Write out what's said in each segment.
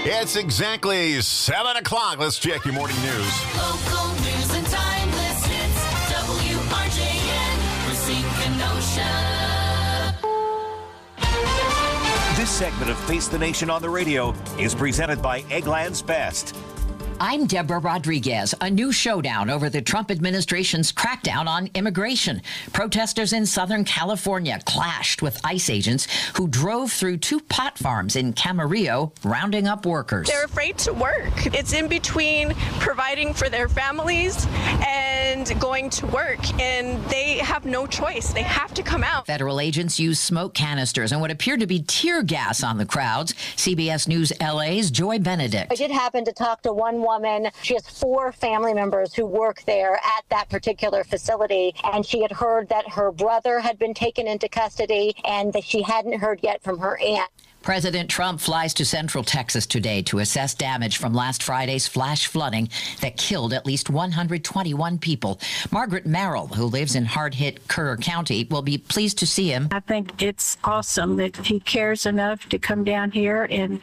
It's exactly 7 o'clock. Let's check your morning news. Local news and timeless hits. WRJN, Racine, Kenosha. This segment of Face the Nation on the Radio is presented by Eggland's Best. I'm Deborah Rodriguez. A new showdown over the Trump administration's crackdown on immigration. Protesters in Southern California clashed with ICE agents who drove through 2 pot farms in Camarillo, rounding up workers. They're afraid to work. It's in between providing for their families and going to work, and they have no choice. They have to come out. Federal agents used smoke canisters and what appeared to be tear gas on the crowds. CBS News LA's Joy Benedict. I did happen to talk to one woman. She has 4 family members who work there at that particular facility, and she had heard that her brother had been taken into custody and that she hadn't heard yet from her aunt. President Trump flies to Central Texas today to assess damage from last Friday's flash flooding that killed at least 121 people. Margaret Merrill, who lives in hard-hit Kerr County, will be pleased to see him. I think it's awesome that he cares enough to come down here and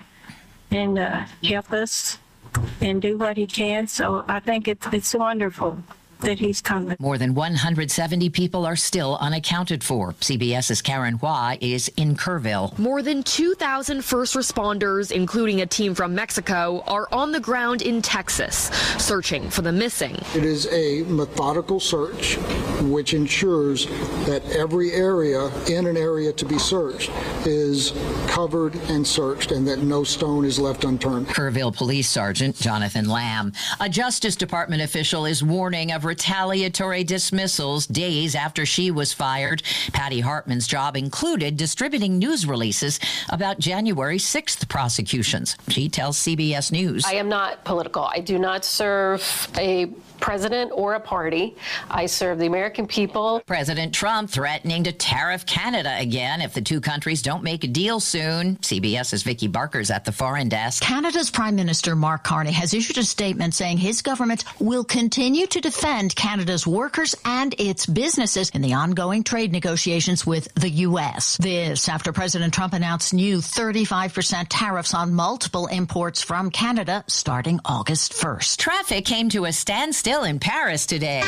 help us and do what he can. So I think it's wonderful that he's coming. More than 170 people are still unaccounted for. CBS's Karen Hua is in Kerrville. More than 2,000 first responders, including a team from Mexico, are on the ground in Texas, searching for the missing. It is a methodical search which ensures that every area in an area to be searched is covered and searched and that no stone is left unturned. Kerrville Police Sergeant Jonathan Lamb. A Justice Department official is warning of retaliatory dismissals days after she was fired. Patty Hartman's job included distributing news releases about January 6th prosecutions. She tells CBS News. I am not political. I do not serve a president or a party. I serve the American people. President Trump threatening to tariff Canada again if the 2 countries don't make a deal soon. CBS's Vicki Barker's at the foreign desk. Canada's Prime Minister Mark Carney has issued a statement saying his government will continue to defend Canada's workers and its businesses in the ongoing trade negotiations with the U.S. This after President Trump announced new 35% tariffs on multiple imports from Canada starting August 1st. Traffic came to a standstill in Paris today.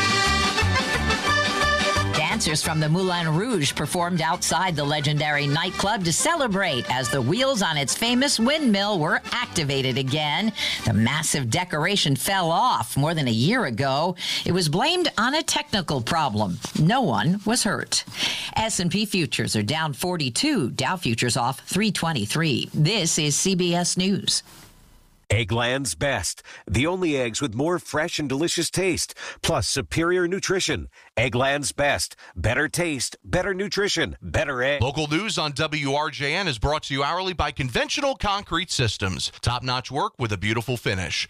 Dancers from the Moulin Rouge performed outside the legendary nightclub to celebrate as the wheels on its famous windmill were activated again. The massive decoration fell off more than a year ago. It was blamed on a technical problem. No one was hurt. S&P futures are down 42. Dow futures off 323. This is CBS News. Eggland's Best. The only eggs with more fresh and delicious taste, plus superior nutrition. Eggland's Best. Better taste, better nutrition, better egg. Local news on WRJN is brought to you hourly by Conventional Concrete Systems. Top-notch work with a beautiful finish.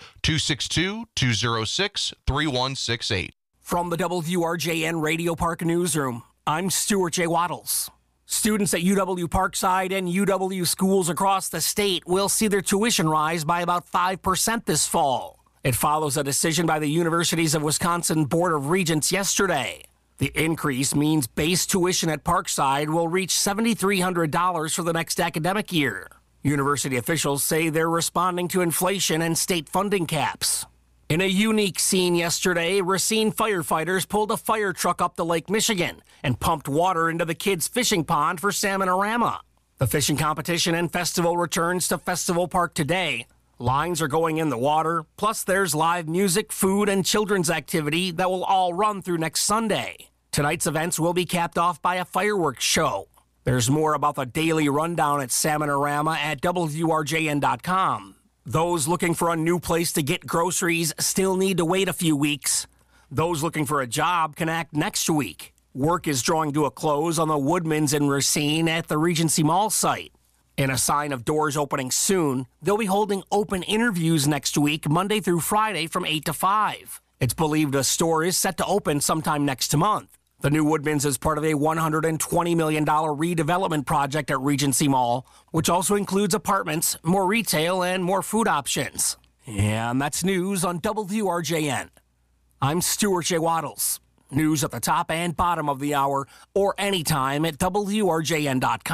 262-206-3168. From the WRJN Radio Park Newsroom, I'm Stuart J. Waddles. Students at UW Parkside and UW schools across the state will see their tuition rise by about 5% this fall. It follows a decision by the Universities of Wisconsin Board of Regents yesterday. The increase means base tuition at Parkside will reach $7,300 for the next academic year. University officials say they're responding to inflation and state funding caps. In a unique scene yesterday, Racine firefighters pulled a fire truck up to Lake Michigan and pumped water into the kids' fishing pond for Salmon-O-Rama. The fishing competition and festival returns to Festival Park today. Lines are going in the water, plus there's live music, food, and children's activity that will all run through next Sunday. Tonight's events will be capped off by a fireworks show. There's more about the daily rundown at Salmon-O-Rama at WRJN.com. Those looking for a new place to get groceries still need to wait a few weeks. Those looking for a job can act next week. Work is drawing to a close on the Woodman's in Racine at the Regency Mall site. In a sign of doors opening soon, they'll be holding open interviews next week, Monday through Friday from 8 to 5. It's believed the store is set to open sometime next month. The new Woodman's is part of a $120 million redevelopment project at Regency Mall, which also includes apartments, more retail, and more food options. And that's news on WRJN. I'm Stuart J. Waddles. News at the top and bottom of the hour, or anytime at WRJN.com.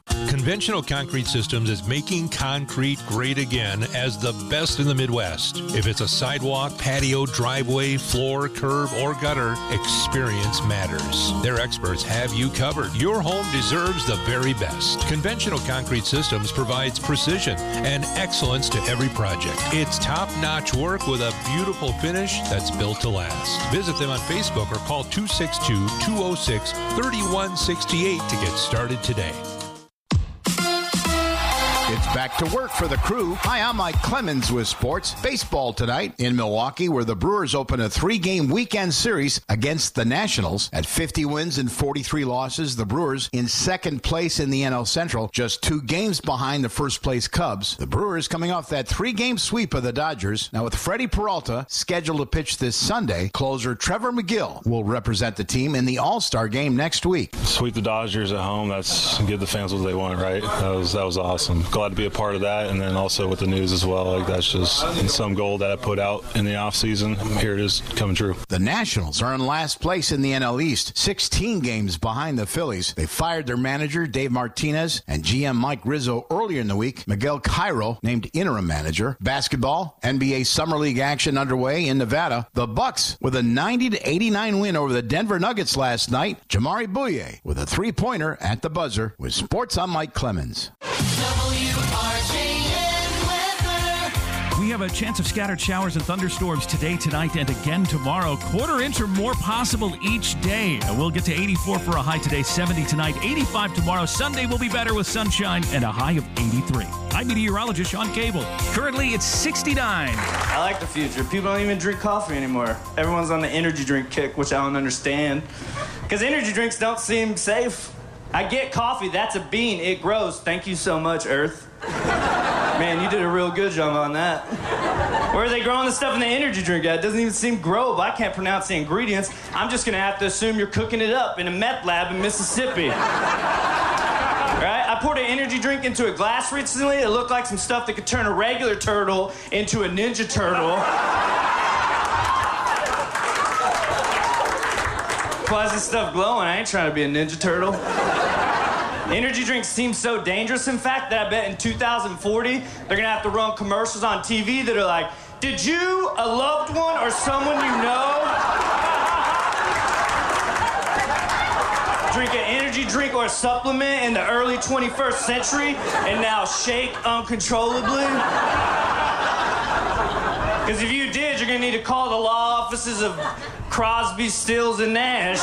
Conventional Concrete Systems is making concrete great again as the best in the Midwest. If it's a sidewalk, patio, driveway, floor, curb, or gutter, experience matters. Their experts have you covered. Your home deserves the very best. Conventional Concrete Systems provides precision and excellence to every project. It's top-notch work with a beautiful finish that's built to last. Visit them on Facebook or call 262-206-3168 to get started today. It's back to work for the crew. Hi, I'm Mike Clemens with sports. Baseball tonight in Milwaukee, where the Brewers open a 3-game weekend series against the Nationals. At 50 wins and 43 losses, the Brewers in second place in the NL Central, just 2 games behind the first-place Cubs. The Brewers coming off that 3-game sweep of the Dodgers. Now, with Freddie Peralta scheduled to pitch this Sunday, closer Trevor McGill will represent the team in the All-Star game next week. Sweep the Dodgers at home. That's give the fans what they want, right? That was awesome. Glad to be a part of that, and then also with the news as well. Like, that's just some goal that I put out in the offseason. Here it is coming true. The Nationals are in last place in the NL East, 16 games behind the Phillies. They fired their manager, Dave Martinez, and GM Mike Rizzo earlier in the week. Miguel Cairo named interim manager. Basketball, NBA Summer League action underway in Nevada. The Bucks with a 90-89 win over the Denver Nuggets last night. Jamari Bouye with a 3-pointer at the buzzer. With sports, I'm Mike Clemens. We have a chance of scattered showers and thunderstorms today, tonight, and again tomorrow. Quarter inch or more possible each day. We'll get to 84 for a high today, 70 tonight, 85 tomorrow. Sunday will be better with sunshine and a high of 83. I'm meteorologist Sean Cable. Currently, it's 69. I like the future. People don't even drink coffee anymore. Everyone's on the energy drink kick, which I don't understand. Because energy drinks don't seem safe. I get coffee. That's a bean. It grows. Thank you so much, Earth. Man, you did a real good job on that. Where are they growing the stuff in the energy drink at? It doesn't even seem growable. I can't pronounce the ingredients. I'm just going to have to assume you're cooking it up in a meth lab in Mississippi. Right? I poured an energy drink into a glass recently. It looked like some stuff that could turn a regular turtle into a ninja turtle. Why is this stuff glowing? I ain't trying to be a ninja turtle. Energy drinks seem so dangerous, in fact, that I bet in 2040, they're gonna have to run commercials on TV that are like, did you, a loved one, or someone you know, drink an energy drink or a supplement in the early 21st century and now shake uncontrollably? Because if you did, you're gonna need to call the law offices of Crosby, Stills, and Nash.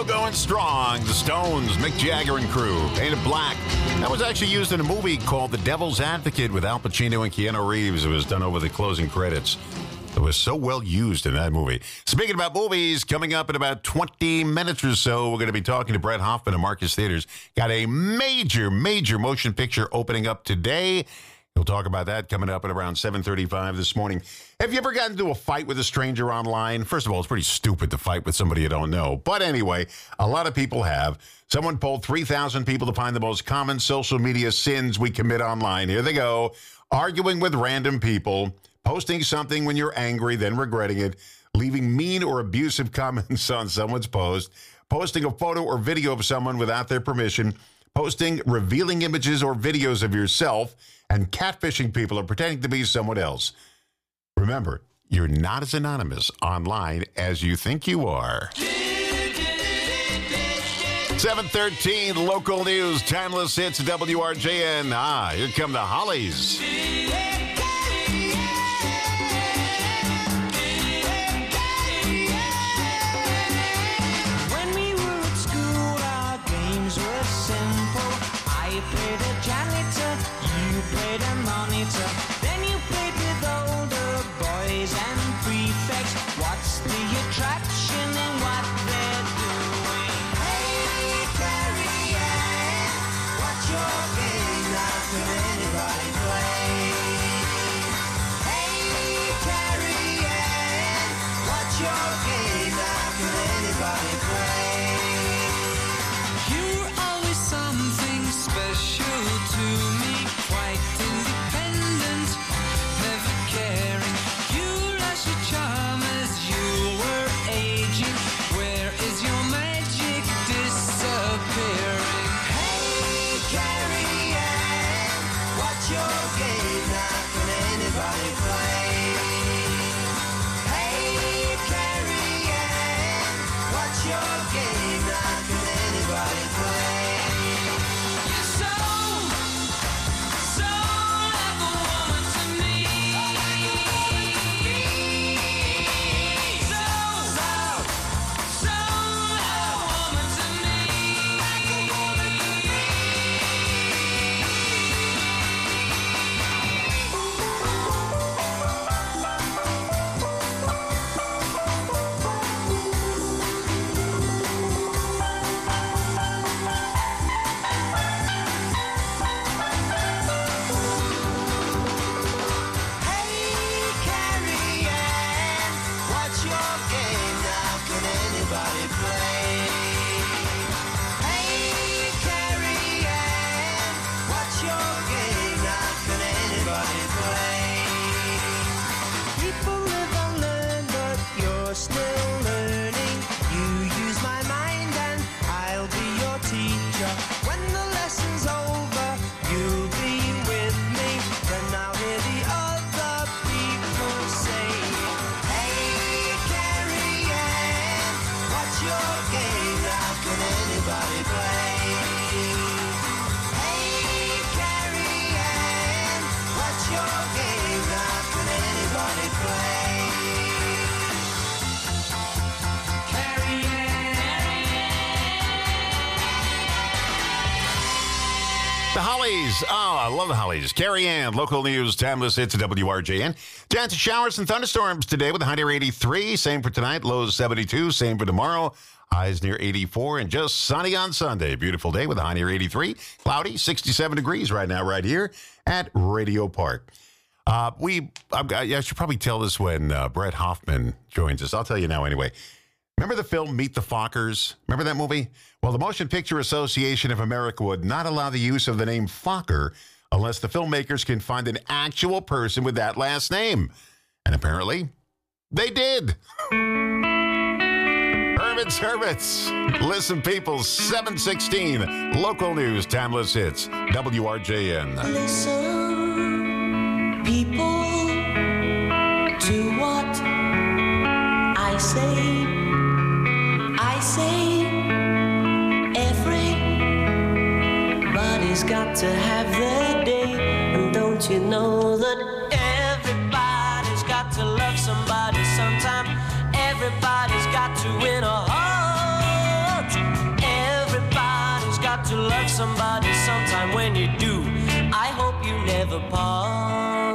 Still going strong. The Stones, Mick Jagger and crew, Painted Black. That was actually used in a movie called The Devil's Advocate with Al Pacino and Keanu Reeves. It was done over the closing credits. It was so well used in that movie. Speaking about movies, coming up in about 20 minutes or so, we're going to be talking to Brett Hoffman of Marcus Theaters. Got a major motion picture opening up today. We'll talk about that coming up at around 7:35 this morning. Have you ever gotten into a fight with a stranger online? First of all, it's pretty stupid to fight with somebody you don't know. But anyway, a lot of people have. Someone polled 3,000 people to find the most common social media sins we commit online. Here they go. Arguing with random people, posting something when you're angry, then regretting it, leaving mean or abusive comments on someone's post, posting a photo or video of someone without their permission, posting revealing images or videos of yourself, and catfishing people or pretending to be someone else. Remember, you're not as anonymous online as you think you are. 7:13, local news, timeless hits, WRJN. Here come the Hollies. When we were at school, our games were simple. I played a janitor, you played a monitor. Then you played with older boys and prefects. What's the attraction in what they're doing? Hey, Carrie Ann, what's your game? Now can anybody play? Hey, Carrie Ann, what's your game? Now can anybody play? You're always something special to me, quite independent, never caring. You're as a charm as you were aging. Where is your magic disappearing? Hey, Carrie Ann, what's your game? Now can anybody play? Hey, Carrie Ann, what's your game? Now can anybody play? You're so like a woman to me. So like a woman to me. Like a woman to me. Hey, Carrie Ann, what's your game? Now can anybody play? Hey, Carrie Ann, what's your game? Now can anybody play? People live and learn, but you're still learning. You use my mind and I'll be your teacher. When the lesson's over, you'll be with me. Then I'll hear the other people say, hey, Carrie Ann, what's your game? Now can anybody play? Hey, Carrie Ann, what's your game? Now can anybody play? Carrie The Hollies. Oh, I love the Hollies. Carrie Ann, local news, timeless hits at WRJN. Chance of showers and thunderstorms today with a high near 83. Same for tonight, lows 72. Same for tomorrow, highs near 84. And just sunny on Sunday. Beautiful day with a high near 83. Cloudy, 67 degrees right now right here at Radio Park. I should probably tell this when Brett Hoffman joins us. I'll tell you now anyway. Remember the film Meet the Fockers? Remember that movie? Well, the Motion Picture Association of America would not allow the use of the name Focker unless the filmmakers can find an actual person with that last name. And apparently, they did. Hermits. Listen, people, 7:16. Local news, timeless hits, WRJN. Listen, people, to what I say. I say everybody's got to have their day. And don't you know that everybody's got to love somebody sometime? Everybody's got to win a heart. somebody sometime. When you do, I hope you never part.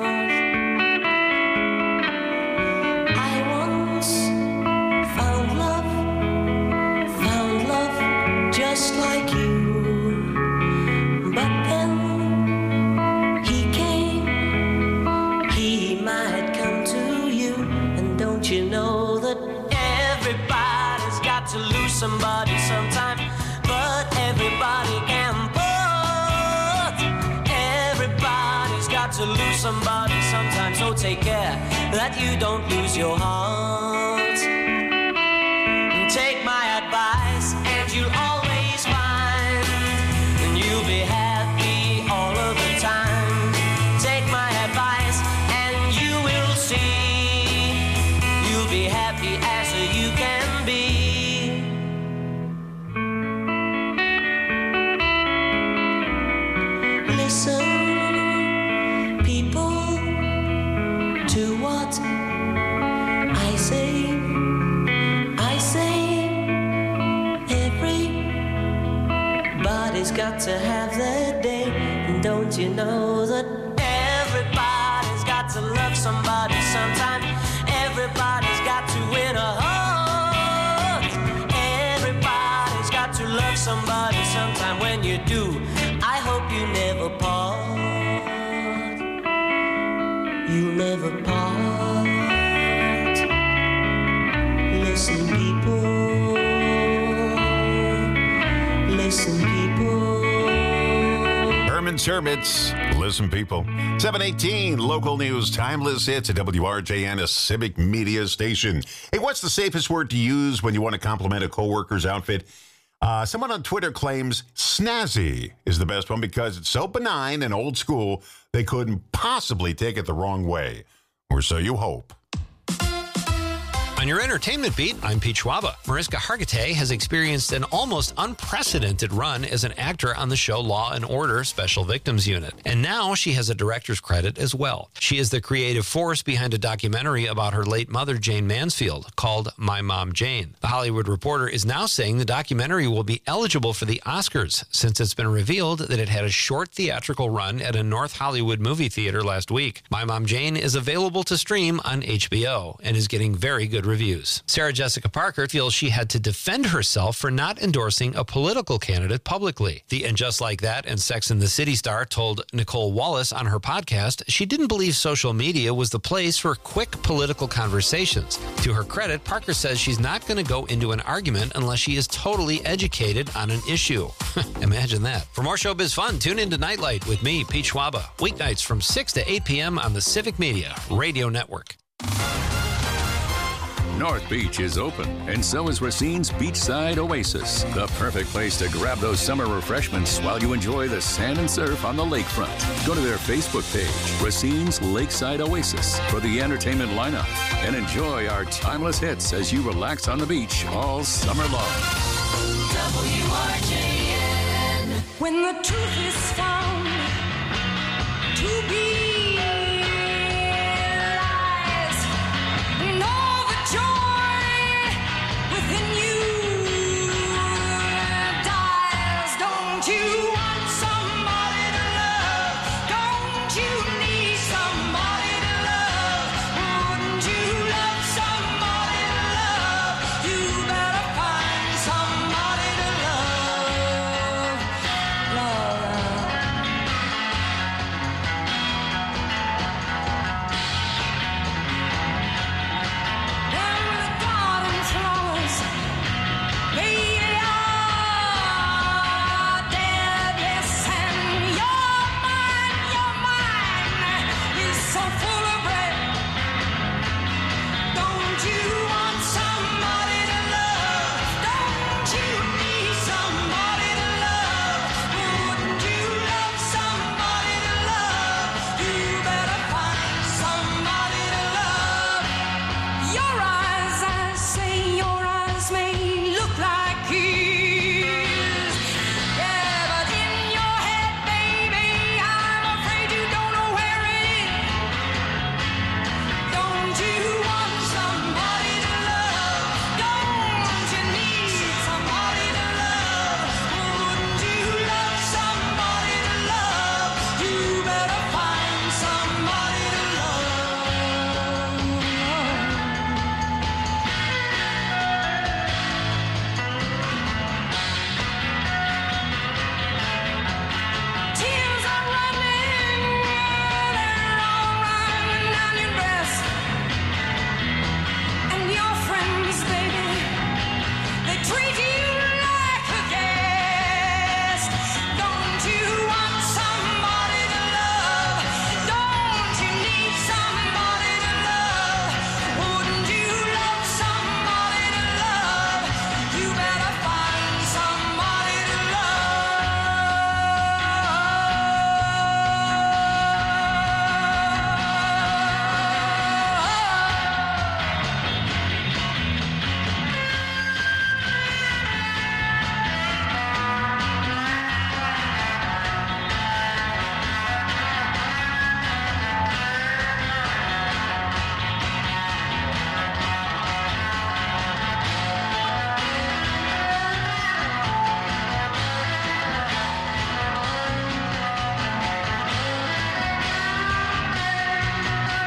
I once found love just like you. But then he came, he might come to you. And don't you know that everybody's got to lose somebody sometime, but everybody can put. Everybody's got to lose somebody sometime, so take care that you don't lose your heart. And take my advice and you'll always find, and you'll be happy all of the time. Take my advice and you will see, you'll be happy as you can be. Listen, people, to what I say. I say everybody's got to have their day. And don't you know that everybody's got to love somebody sometime? Everybody's got to win a heart. Everybody's got to love somebody sometime. When you do, I hope you never part. You'll never part. Listen, people. Listen, people. Herman's Hermits. Listen, people. 718 local news, timeless hits at WRJN, a civic media station. Hey, what's the safest word to use when you want to compliment a coworker's outfit? Someone on Twitter claims snazzy is the best one because it's so benign and old school they couldn't possibly take it the wrong way. Or so you hope. On your entertainment beat, I'm Pete Schwaba. Mariska Hargitay has experienced an almost unprecedented run as an actor on the show Law & Order Special Victims Unit. And now she has a director's credit as well. She is the creative force behind a documentary about her late mother, Jane Mansfield, called My Mom Jane. The Hollywood Reporter is now saying the documentary will be eligible for the Oscars since it's been revealed that it had a short theatrical run at a North Hollywood movie theater last week. My Mom Jane is available to stream on HBO and is getting very good reviews. Sarah Jessica Parker feels she had to defend herself for not endorsing a political candidate publicly. The And Just Like That and Sex and the City star told Nicole Wallace on her podcast she didn't believe social media was the place for quick political conversations. To her credit, Parker says she's not going to go into an argument unless she is totally educated on an issue. Imagine that. For more showbiz fun, tune into Nightlight with me, Pete Schwaba, weeknights from 6 to 8 p.m. on the Civic Media Radio Network. North Beach is open, and so is Racine's Beachside Oasis, the perfect place to grab those summer refreshments while you enjoy the sand and surf on the lakefront. Go to their Facebook page, Racine's Lakeside Oasis, for the entertainment lineup, and enjoy our timeless hits as you relax on the beach all summer long. WRJN. When the truth is found to be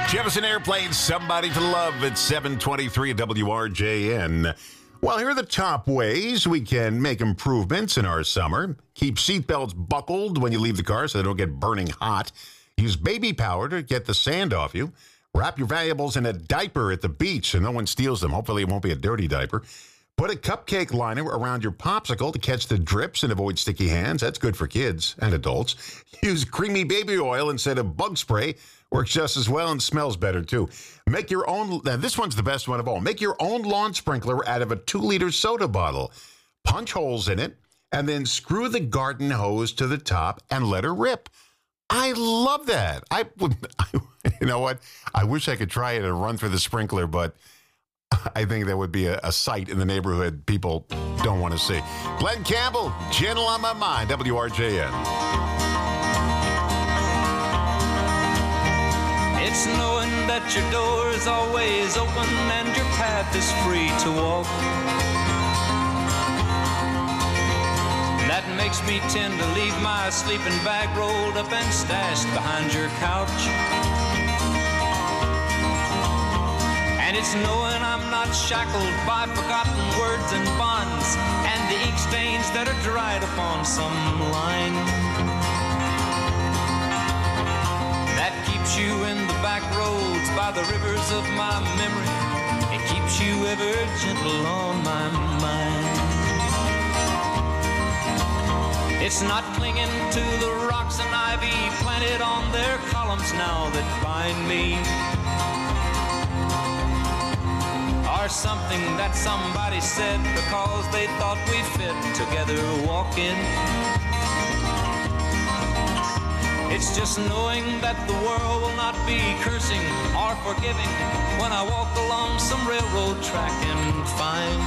Jefferson Airplane, Somebody to Love at 7:23 WRJN. Well, here are the top ways we can make improvements in our summer. Keep seatbelts buckled when you leave the car so they don't get burning hot. Use baby powder to get the sand off you. Wrap your valuables in a diaper at the beach so no one steals them. Hopefully it won't be a dirty diaper. Put a cupcake liner around your popsicle to catch the drips and avoid sticky hands. That's good for kids and adults. Use creamy baby oil instead of bug spray. Works just as well and smells better, too. Make your own, now this one's the best one of all. Make your own lawn sprinkler out of a 2-liter soda bottle. Punch holes in it, and then screw the garden hose to the top and let her rip. I love that. You know what? I wish I could try it and run through the sprinkler, but I think that would be a sight in the neighborhood people don't want to see. Glenn Campbell, Gentle on My Mind, WRJN. It's knowing that your door is always open and your path is free to walk. That makes me tend to leave my sleeping bag rolled up and stashed behind your couch. And it's knowing I'm not shackled by forgotten words and bonds and the ink stains that are dried upon some line. That keeps you in the back roads by the rivers of my memory. It keeps you ever gentle on my mind. It's not clinging to the rocks and ivy planted on their columns now that bind me. Or something that somebody said because they thought we fit together walking. It's just knowing that the world will not be cursing or forgiving when I walk along some railroad track and find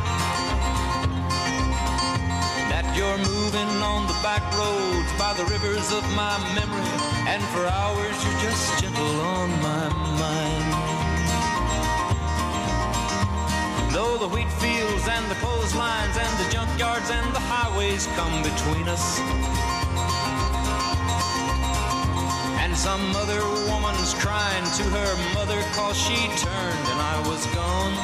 that you're moving on the back roads by the rivers of my memory, and for hours you're just gentle on my mind. Though the wheat fields and the clotheslines and the junkyards and the highways come between us, and some other woman's crying to her mother 'cause she turned and I was gone,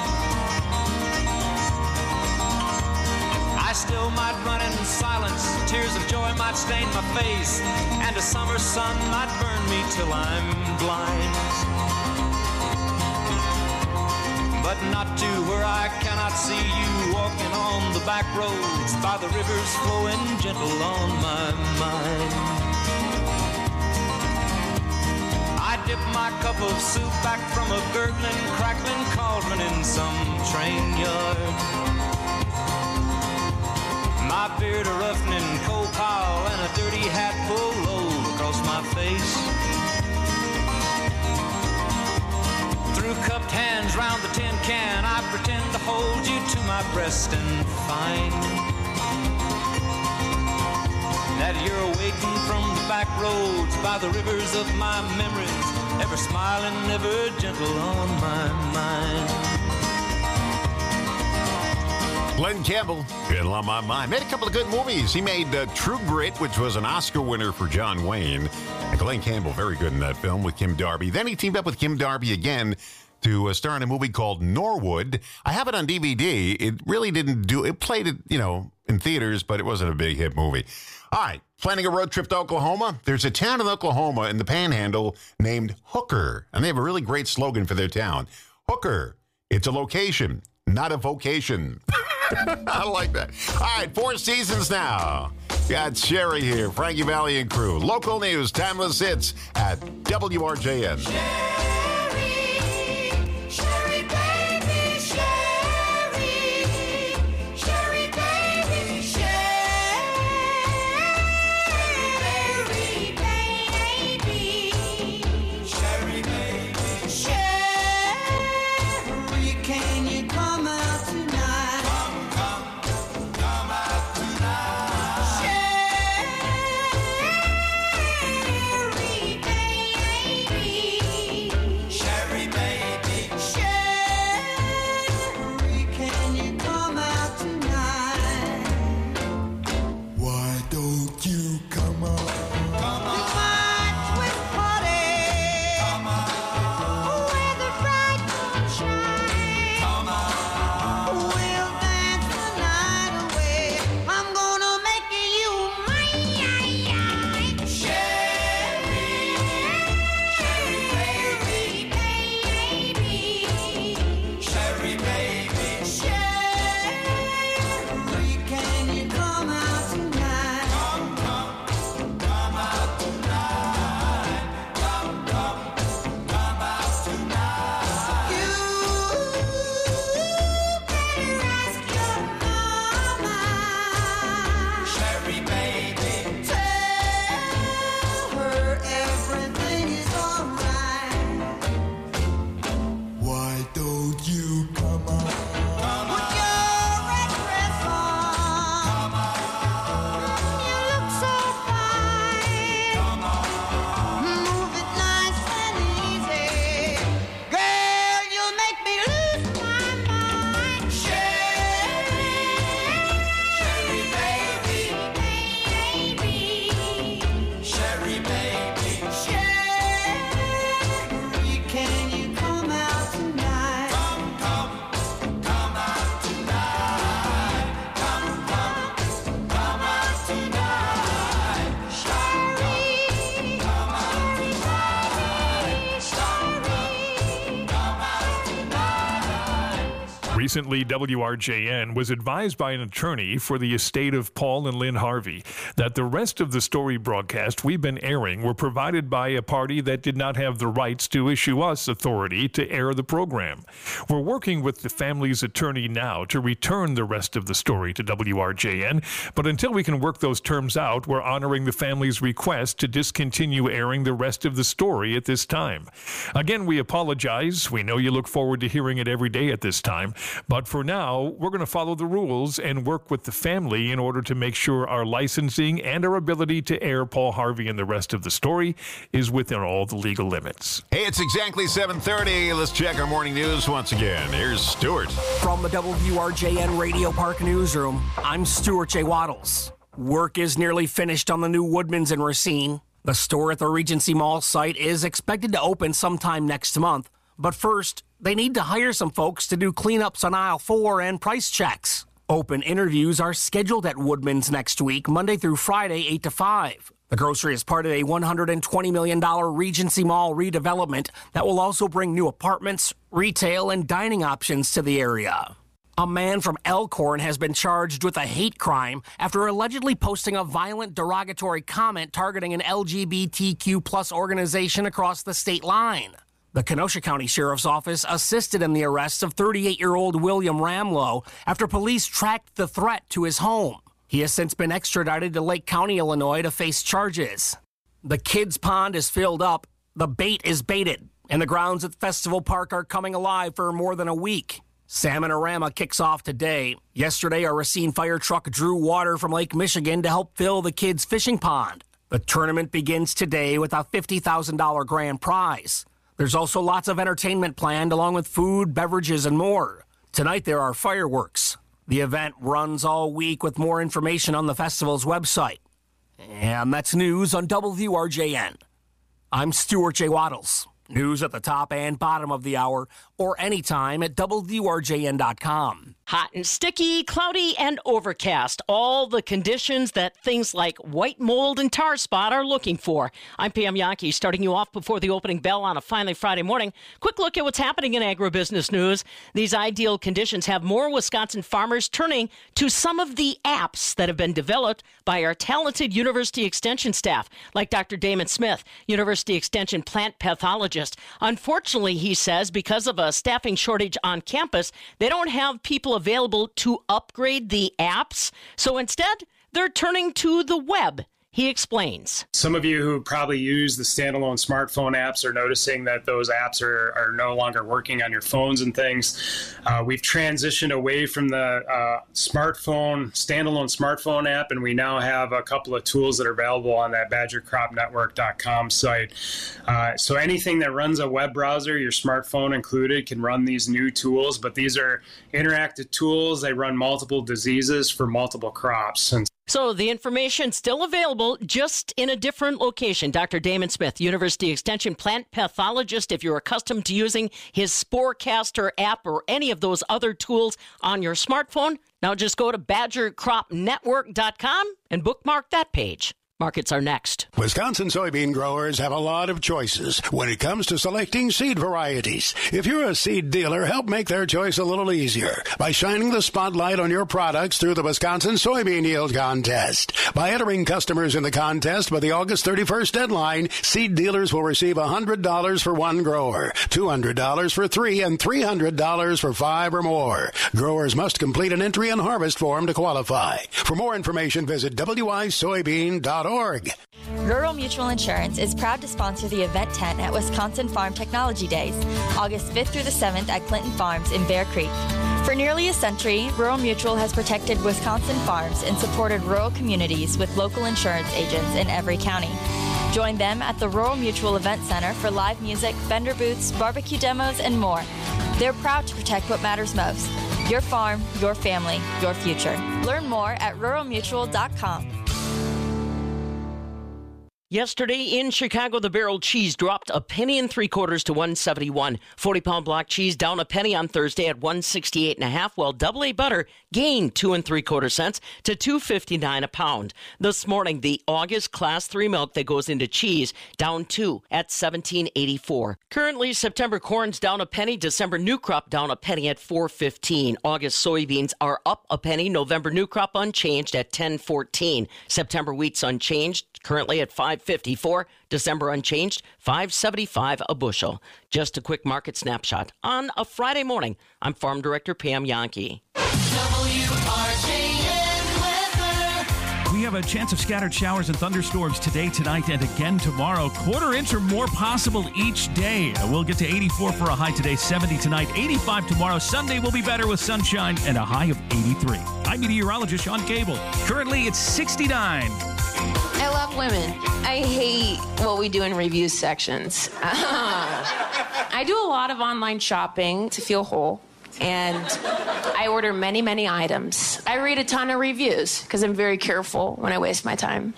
I still might run in silence. Tears of joy might stain my face, and a summer sun might burn me till I'm blind. But not to where I cannot see you walking on the back roads by the rivers flowing gentle on my mind. I dip my cup of soup back from a gurgling, crackling cauldron in some train yard. My beard a roughening coal pile and a dirty hat pulled low across my face. Through cupped hands round the tin can, I pretend to hold you to my breast and find that you're waiting from the back roads by the rivers of my memories, ever smiling, ever gentle on my mind. Glenn Campbell, Gentle on My Mind. Made a couple of good movies. He made True Grit, which was an Oscar winner for John Wayne. And Glenn Campbell, very good in that film with Kim Darby. Then he teamed up with Kim Darby again to star in a movie called Norwood. I have it on DVD. It really didn't do, it played it, in theaters, but it wasn't a big hit movie. All right, planning a road trip to Oklahoma? There's a town in Oklahoma in the Panhandle named Hooker, and they have a really great slogan for their town. Hooker, it's a location, not a vocation. I like that. All right, 4 seasons now. Got Sherry here, Frankie Valli and crew. Local news, timeless hits at WRJN. Sherry, baby, Sherry. Sherry, baby, Sherry, baby. Sherry, baby, Sherry, can you come out tonight? Come out tonight. Sherry, baby. Recently, WRJN was advised by an attorney for the estate of Paul and Lynn Harvey that the rest of the story broadcast we've been airing were provided by a party that did not have the rights to issue us authority to air the program. We're working with the family's attorney now to return the rest of the story to WRJN, but until we can work those terms out, we're honoring the family's request to discontinue airing the rest of the story at this time. Again, we apologize. We know you look forward to hearing it every day at this time. But for now, we're going to follow the rules and work with the family in order to make sure our licensing and our ability to air Paul Harvey and the rest of the story is within all the legal limits. Hey, it's exactly 7:30. Let's check our morning news once again. Here's Stuart. From the WRJN Radio Park Newsroom, I'm Stuart J. Waddles. Work is nearly finished on the new Woodman's in Racine. The store at the Regency Mall site is expected to open sometime next month. But first, they need to hire some folks to do cleanups on aisle 4 and price checks. Open interviews are scheduled at Woodman's next week, Monday through Friday, 8 to 5. The grocery is part of a $120 million Regency Mall redevelopment that will also bring new apartments, retail, and dining options to the area. A man from Elkhorn has been charged with a hate crime after allegedly posting a violent derogatory comment targeting an LGBTQ+ organization across the state line. The Kenosha County Sheriff's Office assisted in the arrest of 38-year-old William Ramlow after police tracked the threat to his home. He has since been extradited to Lake County, Illinois to face charges. The kids' pond is filled up, the bait is baited, and the grounds at Festival Park are coming alive for more than a week. Salmonorama kicks off today. Yesterday, a Racine fire truck drew water from Lake Michigan to help fill the kids' fishing pond. The tournament begins today with a $50,000 grand prize. There's also lots of entertainment planned, along with food, beverages, and more. Tonight, there are fireworks. The event runs all week with more information on the festival's website. And that's news on WRJN. I'm Stuart J. Waddles. News at the top and bottom of the hour, or anytime at WRJN.com. Hot and sticky, cloudy and overcast. All the conditions that things like white mold and tar spot are looking for. I'm Pam Yankee, starting you off before the opening bell on a finally Friday morning. Quick look at what's happening in agribusiness news. These ideal conditions have more Wisconsin farmers turning to some of the apps that have been developed by our talented University Extension staff, like Dr. Damon Smith, University Extension plant pathologist. Unfortunately, he says, because of a staffing shortage on campus, they don't have people available to upgrade the apps. So instead, they're turning to the web. He explains. Some of you who probably use the standalone smartphone apps are noticing that those apps are no longer working on your phones and things. We've transitioned away from the standalone smartphone app, and we now have a couple of tools that are available on that BadgerCropNetwork.com site. So anything that runs a web browser, your smartphone included, can run these new tools, but these are interactive tools. They run multiple diseases for multiple crops. And so the information still available, just in a different location. Dr. Damon Smith, University Extension plant pathologist. If you're accustomed to using his Sporecaster app or any of those other tools on your smartphone, now just go to BadgerCropNetwork.com and bookmark that page. Markets are next. Wisconsin soybean growers have a lot of choices when it comes to selecting seed varieties. If you're a seed dealer, help make their choice a little easier by shining the spotlight on your products through the Wisconsin Soybean Yield Contest. By entering customers in the contest by the August 31st deadline, seed dealers will receive $100 for one grower, $200 for three, and $300 for five or more. Growers must complete an entry and harvest form to qualify. For more information, visit wisoybean.org. Rural Mutual Insurance is proud to sponsor the event tent at Wisconsin Farm Technology Days, August 5th through the 7th at Clinton Farms in Bear Creek. For nearly a century, Rural Mutual has protected Wisconsin farms and supported rural communities with local insurance agents in every county. Join them at the Rural Mutual Event Center for live music, vendor booths, barbecue demos, and more. They're proud to protect what matters most: your farm, your family, your future. Learn more at ruralmutual.com. Yesterday in Chicago, the barrel cheese dropped a penny and 3/4 to $1.71. 40-pound block cheese down a penny on Thursday at $1.68.5, while double A butter gained 2 3/4 cents to $2.59 a pound. This morning, the August Class 3 milk that goes into cheese down 2 at $17.84. Currently, September corn's down a penny. December new crop down a penny at $4.15. August soybeans are up a penny. November new crop unchanged at $10.14. September wheat's unchanged, currently at $5.54. December unchanged, $5.75 a bushel. Just a quick market snapshot on a Friday morning. I'm Farm Director Pam Yankee. We have a chance of scattered showers and thunderstorms today, tonight, and again tomorrow. Quarter inch or more possible each day. We'll get to 84 for a high today, 70 tonight, 85 tomorrow. Sunday will be better with sunshine and a high of 83. I'm meteorologist Sean Cable. Currently, it's 69. I love women. I hate what we do in review sections. I do a lot of online shopping to feel whole, and I order many, many items. I read a ton of reviews because I'm very careful when I waste my time.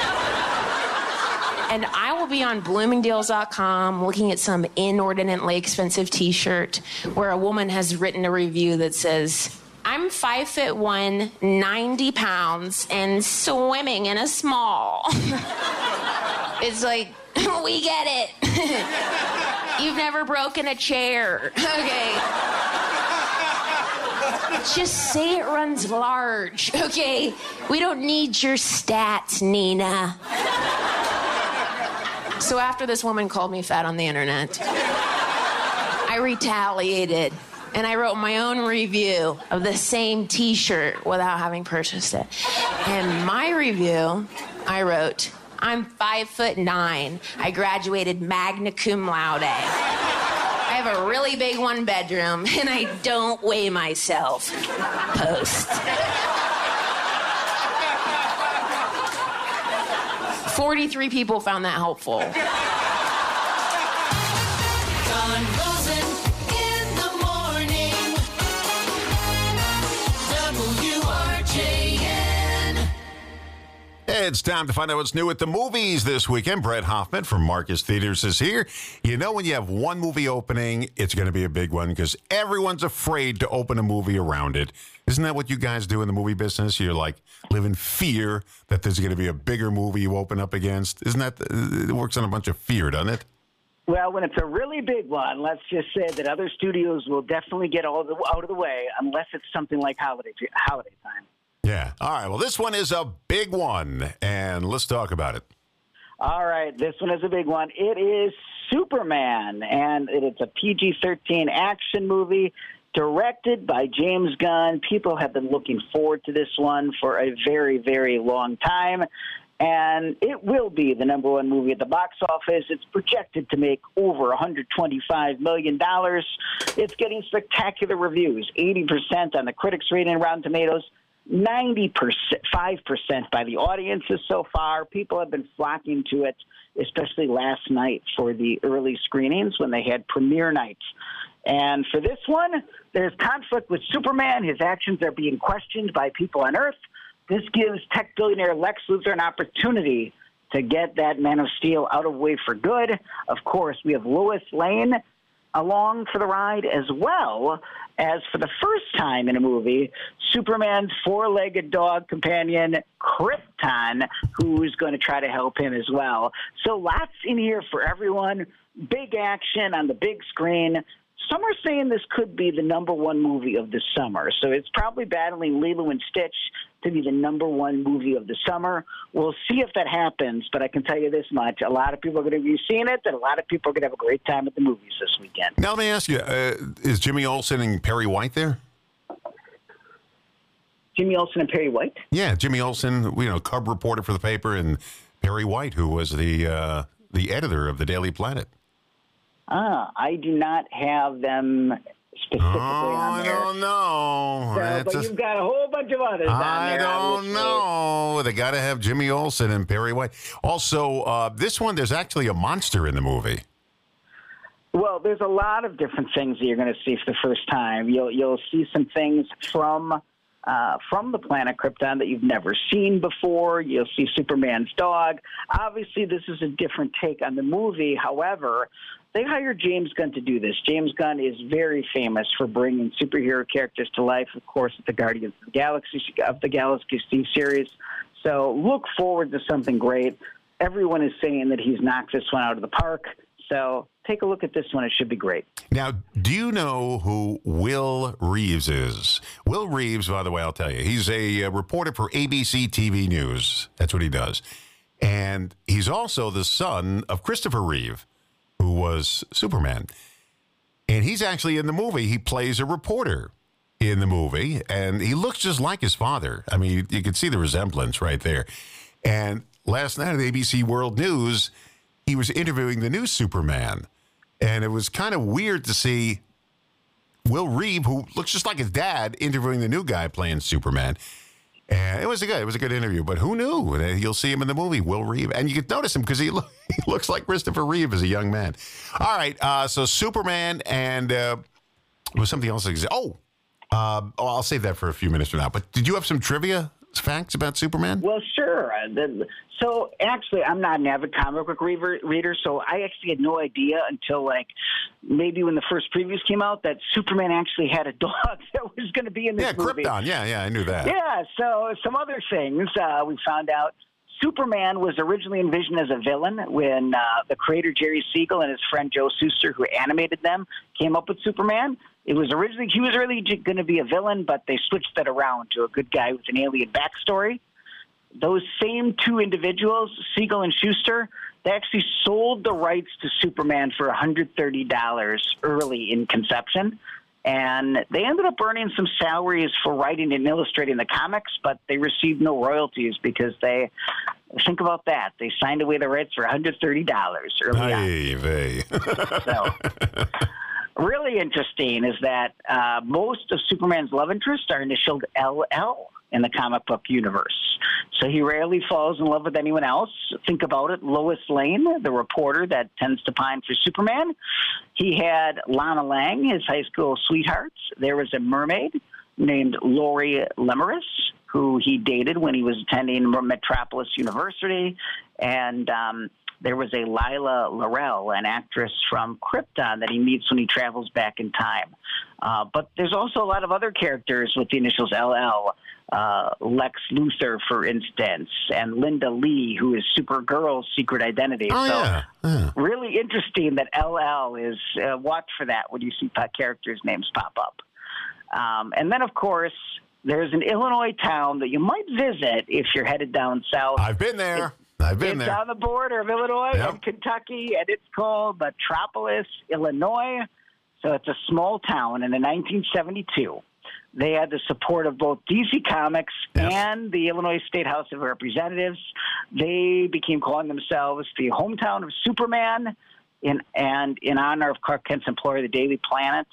And I will be on Bloomingdale's.com looking at some inordinately expensive t-shirt where a woman has written a review that says, I'm 5'1", 90 pounds, and swimming in a small. It's like, we get it. You've never broken a chair. Okay. Just say it runs large, okay? We don't need your stats, Nina. So after this woman called me fat on the internet, I retaliated. And I wrote my own review of the same t-shirt without having purchased it. And my review, I wrote, I'm 5'9". I graduated magna cum laude. I have a really big one bedroom, and I don't weigh myself. Post. 43 people found that helpful. It's time to find out what's new at the movies this weekend. Brett Hoffman from Marcus Theaters is here. You know, when you have one movie opening, it's going to be a big one because everyone's afraid to open a movie around it. Isn't that what you guys do in the movie business? You're like, live in fear that there's going to be a bigger movie you open up against. Isn't that, it works on a bunch of fear, doesn't it? Well, when it's a really big one, let's just say that other studios will definitely get out of the way unless it's something like holiday time. Yeah. All right. Well, this one is a big one, and let's talk about it. All right. This one is a big one. It is Superman, and it's a PG-13 action movie directed by James Gunn. People have been looking forward to this one for a very, very long time, and it will be the number one movie at the box office. It's projected to make over $125 million. It's getting spectacular reviews, 80% on the critics' rating, Rotten Tomatoes, 5% by the audiences so far. People have been flocking to it, especially last night for the early screenings when they had premiere nights. And for this one, there's conflict with Superman. His actions are being questioned by people on Earth. This gives tech billionaire Lex Luthor an opportunity to get that Man of Steel out of the way for good. Of course, we have Lois Lane along for the ride, as well as, for the first time in a movie, Superman's four-legged dog companion, Krypton, who's going to try to help him as well. So lots in here for everyone. Big action on the big screen. Some are saying this could be the number one movie of the summer. So it's probably battling Lilo and Stitch to be the number one movie of the summer. We'll see if that happens, but I can tell you this much. A lot of people are going to be seeing it, and a lot of people are going to have a great time at the movies this weekend. Now, let me ask you, is Jimmy Olsen and Perry White there? Jimmy Olsen and Perry White? Yeah, Jimmy Olsen, cub reporter for the paper, and Perry White, who was the editor of the Daily Planet. I do not have them specifically on there. I don't know. But you've got a whole bunch of others on there. I don't know. They got to have Jimmy Olsen and Perry White. Also, this one, there's actually a monster in the movie. Well, there's a lot of different things that you're going to see for the first time. You'll see some things from from the planet Krypton that you've never seen before. You'll see Superman's dog. Obviously, this is a different take on the movie. However, they hired James Gunn to do this. James Gunn is very famous for bringing superhero characters to life, of course, at the Guardians of the Galaxy series. So look forward to something great. Everyone is saying that he's knocked this one out of the park. So take a look at this one. It should be great. Now, do you know who Will Reeves is? Will Reeves, by the way, I'll tell you, he's a reporter for ABC TV News. That's what he does. And he's also the son of Christopher Reeve, who was Superman. And he's actually in the movie. He plays a reporter in the movie, and he looks just like his father. I mean, you can see the resemblance right there. And last night at ABC World News, he was interviewing the new Superman. And it was kind of weird to see Will Reeve, who looks just like his dad, interviewing the new guy playing Superman. And it was a good interview, but who knew? You'll see him in the movie, Will Reeve. And you could notice him because he looks like Christopher Reeve as a young man. All right, so Superman and there was something else. I'll save that for a few minutes from now. But did you have some trivia facts about Superman? Well, sure. So actually, I'm not an avid comic book reader, so I actually had no idea until maybe when the first previews came out that Superman actually had a dog that was going to be in this movie. Krypton. Yeah, I knew that. Yeah, so some other things we found out. Superman was originally envisioned as a villain when the creator Jerry Siegel and his friend Joe Shuster, who animated them, came up with Superman. He was originally going to be a villain, but they switched that around to a good guy with an alien backstory. Those same two individuals, Siegel and Shuster, they actually sold the rights to Superman for $130 early in conception. And they ended up earning some salaries for writing and illustrating the comics, but they received no royalties because think about that. They signed away the rights for $130 early on. So, really interesting is that most of Superman's love interests are initialed LL in the comic book universe. So he rarely falls in love with anyone else. Think about it. Lois Lane, the reporter that tends to pine for Superman. He had Lana Lang, his high school sweetheart. There was a mermaid named Lori Lemeris, who he dated when he was attending Metropolis University. And there was a Lila Laurel, an actress from Krypton that he meets when he travels back in time. But there's also a lot of other characters with the initials LL. Lex Luthor, for instance, and Linda Lee, who is Supergirl's secret identity. Really interesting that LL is, watch for that when you see characters' names pop up. And then, of course, there's an Illinois town that you might visit if you're headed down south. I've been there. It's on the border of Illinois and Kentucky, and it's called Metropolis, Illinois. So it's a small town. And in 1972, they had the support of both DC Comics and the Illinois State House of Representatives. They became calling themselves the hometown of Superman, in honor of Clark Kent's employer, the Daily Planet.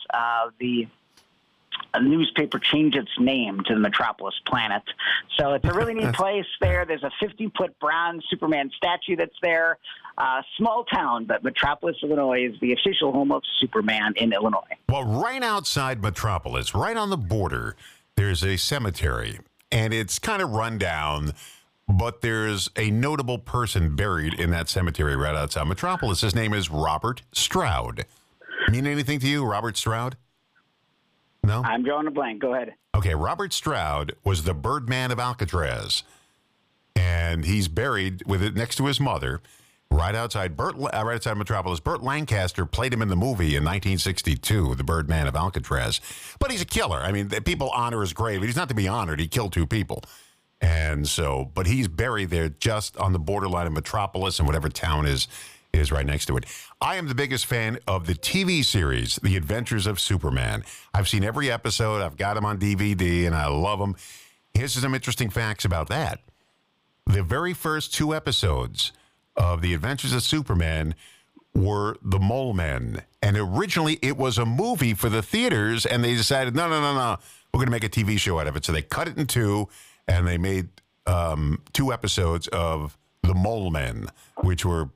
A newspaper changed its name to the Metropolis Planet. So it's a really neat place there. There's a 50-foot bronze Superman statue that's there. Small town, but Metropolis, Illinois is the official home of Superman in Illinois. Well, right outside Metropolis, right on the border, there's a cemetery, and it's kind of run down, but there's a notable person buried in that cemetery right outside Metropolis. His name is Robert Stroud. Mean anything to you, Robert Stroud? No? I'm drawing a blank. Go ahead. Okay, Robert Stroud was the Birdman of Alcatraz, and he's buried with it next to his mother right outside Metropolis. Burt Lancaster played him in the movie in 1962, The Birdman of Alcatraz. But he's a killer. I mean, people honor his grave. He's not to be honored. He killed 2 people. And so, but he's buried there just on the borderline of Metropolis and whatever town is right next to it. I am the biggest fan of the TV series, The Adventures of Superman. I've seen every episode. I've got them on DVD, and I love them. Here's some interesting facts about that. The very first 2 episodes of The Adventures of Superman were The Mole Men. And originally, it was a movie for the theaters, and they decided, no, we're going to make a TV show out of it. So they cut it in 2, and they made 2 episodes of The Mole Men, which were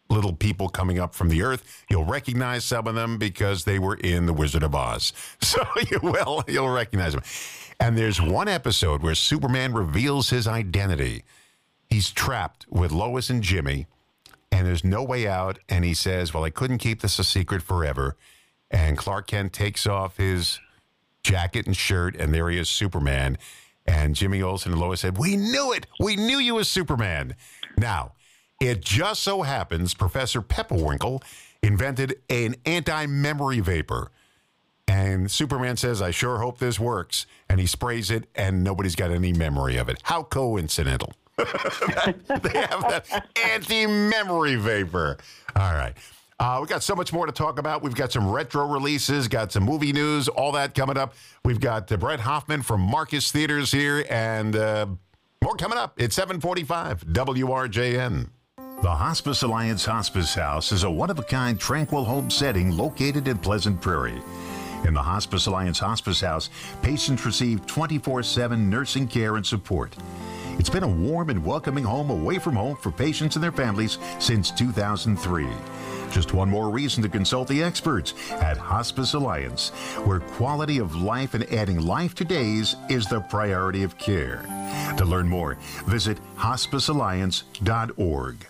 little people coming up from the earth. You'll recognize some of them because they were in The Wizard of Oz. So you'll recognize them. And there's one episode where Superman reveals his identity. He's trapped with Lois and Jimmy, and there's no way out. And he says, well, I couldn't keep this a secret forever. And Clark Kent takes off his jacket and shirt, and there he is, Superman. And Jimmy Olsen and Lois said, we knew it. We knew you was Superman. Now, it just so happens Professor Pepperwinkle invented an anti-memory vapor. And Superman says, I sure hope this works. And he sprays it, and nobody's got any memory of it. How coincidental. They have that anti-memory vapor. All right. We got so much more to talk about. We've got some retro releases, got some movie news, all that coming up. We've got Brett Hoffman from Marcus Theaters here, and more coming up. It's 7:45 WRJN. The Hospice Alliance Hospice House is a one-of-a-kind tranquil home setting located in Pleasant Prairie. In the Hospice Alliance Hospice House, patients receive 24/7 nursing care and support. It's been a warm and welcoming home away from home for patients and their families since 2003. Just one more reason to consult the experts at Hospice Alliance, where quality of life and adding life to days is the priority of care. To learn more, visit hospicealliance.org.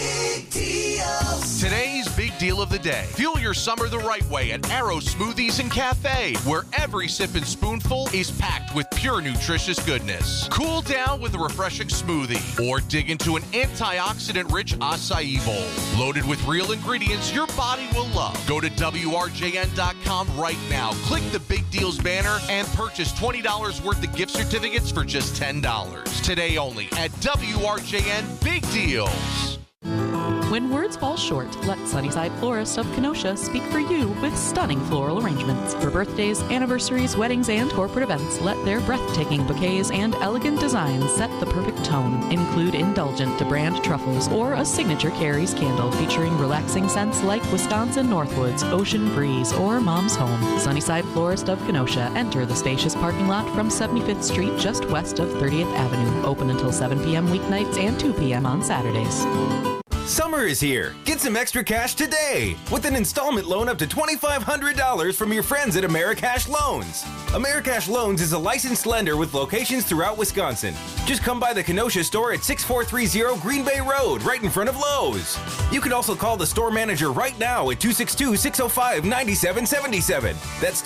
Today's big deal of the day. Fuel your summer the right way at Arrow Smoothies and Cafe, where every sip and spoonful is packed with pure nutritious goodness. Cool down with a refreshing smoothie, or dig into an antioxidant-rich acai bowl. Loaded with real ingredients your body will love. Go to WRJN.com right now. Click the Big Deals banner and purchase $20 worth of gift certificates for just $10. Today only at WRJN Big Deals. When words fall short, let Sunnyside Florist of Kenosha speak for you with stunning floral arrangements. For birthdays, anniversaries, weddings, and corporate events, let their breathtaking bouquets and elegant designs set the perfect tone. Include indulgent DeBrand truffles or a signature Carrie's candle featuring relaxing scents like Wisconsin Northwoods, Ocean Breeze, or Mom's Home. Sunnyside Florist of Kenosha. Enter the spacious parking lot from 75th Street just west of 30th Avenue. Open until 7 p.m. weeknights and 2 p.m. on Saturdays. Summer is here. Get some extra cash today with an installment loan up to $2,500 from your friends at Americash Loans. Americash Loans is a licensed lender with locations throughout Wisconsin. Just come by the Kenosha store at 6430 Green Bay Road, right in front of Lowe's. You can also call the store manager right now at 262-605-9777. That's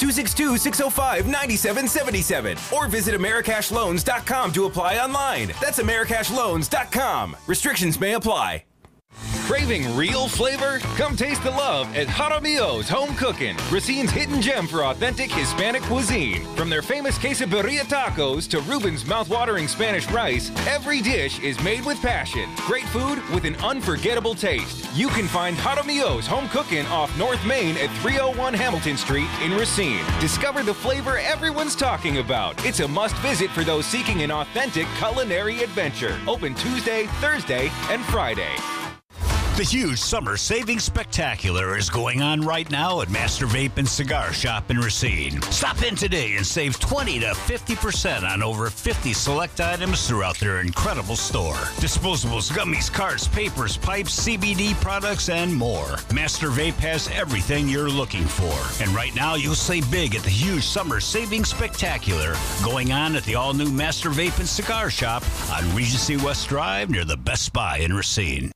262-605-9777. Or visit AmericashLoans.com to apply online. That's AmericashLoans.com. Restrictions may apply. Craving real flavor? Come taste the love at Jaramillo's Home Cookin', Racine's hidden gem for authentic Hispanic cuisine. From their famous quesadilla tacos to Ruben's mouth-watering Spanish rice, every dish is made with passion. Great food with an unforgettable taste. You can find Jaramillo's Home Cookin' off North Main at 301 Hamilton Street in Racine. Discover the flavor everyone's talking about. It's a must-visit for those seeking an authentic culinary adventure. Open Tuesday, Thursday, and Friday. The huge summer savings spectacular is going on right now at Master Vape and Cigar Shop in Racine. Stop in today and save 20 to 50% on over 50 select items throughout their incredible store. Disposables, gummies, carts, papers, pipes, CBD products, and more. Master Vape has everything you're looking for. And right now, you'll save big at the huge summer savings spectacular going on at the all-new Master Vape and Cigar Shop on Regency West Drive near the Best Buy in Racine.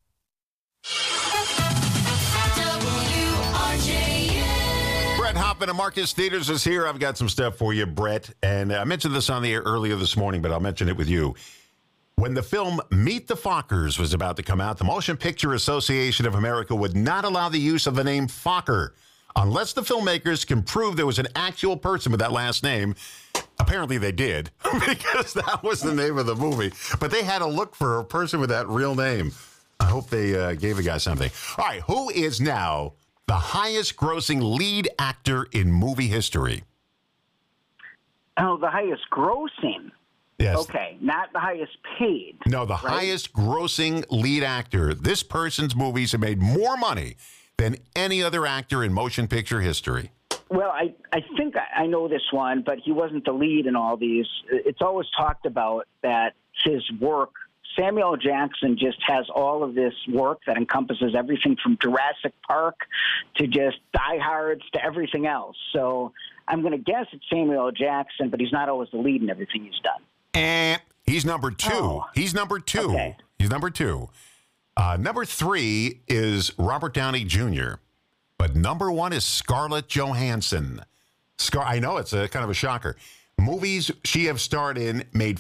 Brett Hoffman of Marcus Theaters is here. I've got some stuff for you, Brett. And I mentioned this on the air earlier this morning, but I'll mention it with you. When the film Meet the Fockers was about to come out, the Motion Picture Association of America would not allow the use of the name Focker unless the filmmakers can prove there was an actual person with that last name. Apparently they did, because that was the name of the movie. But they had to look for a person with that real name. I hope they gave the guy something. All right, who is now the highest grossing lead actor in movie history? Oh, the highest grossing? Yes. Okay, not the highest paid. No, the highest grossing lead actor. This person's movies have made more money than any other actor in motion picture history. Well, I think I know this one, but he wasn't the lead in all these. It's always talked about that his work Samuel L. Jackson just has all of this work that encompasses everything from Jurassic Park to just Die Hards to everything else. So I'm going to guess it's Samuel L. Jackson, but he's not always the lead in everything he's done. And he's number 2. Oh. He's number 2. Okay. He's number 2. Number 3 is Robert Downey Jr., but number 1 is Scarlett Johansson. I know it's a kind of a shocker. Movies she have starred in made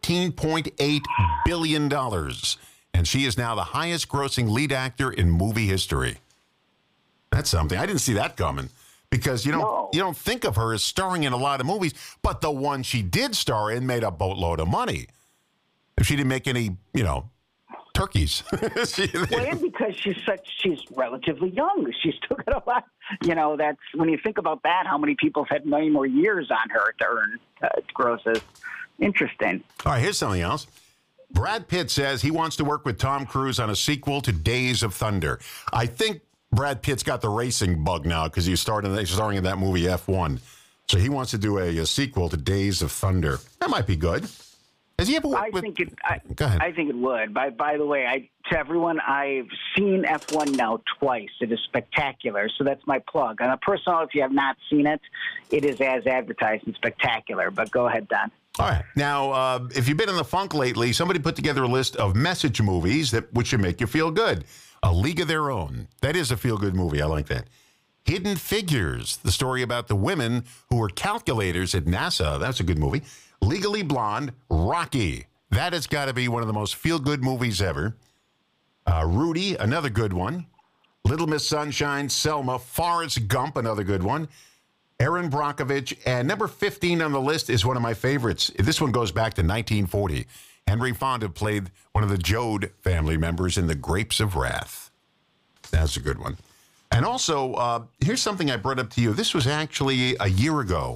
$14.8 billion, and she is now the highest-grossing lead actor in movie history. That's something. I didn't see that coming because you don't think of her as starring in a lot of movies, but the one she did star in made a boatload of money. If she didn't make any, turkeys. Well, and because she's relatively young. She's still got a lot. That's when you think about that, how many people have had many more years on her to earn grosses. Interesting. All right, here's something else. Brad Pitt says he wants to work with Tom Cruise on a sequel to Days of Thunder. I think Brad Pitt's got the racing bug now because he's starring in that movie F1. So he wants to do a sequel to Days of Thunder. That might be good. Has he ever worked with... Go ahead. I think it would. By the way, to everyone, I've seen F1 now twice. It is spectacular. So that's my plug. On a personal, if you have not seen it, it is as advertised and spectacular. But go ahead, Don. All right. Now, if you've been in the funk lately, somebody put together a list of message movies which should make you feel good. A League of Their Own. That is a feel-good movie. I like that. Hidden Figures, the story about the women who were calculators at NASA. That's a good movie. Legally Blonde, Rocky. That has got to be one of the most feel-good movies ever. Rudy, another good one. Little Miss Sunshine, Selma, Forrest Gump, another good one. Erin Brockovich, and number 15 on the list is one of my favorites. This one goes back to 1940. Henry Fonda played one of the Joad family members in The Grapes of Wrath. That's a good one. And also, here's something I brought up to you. This was actually a year ago.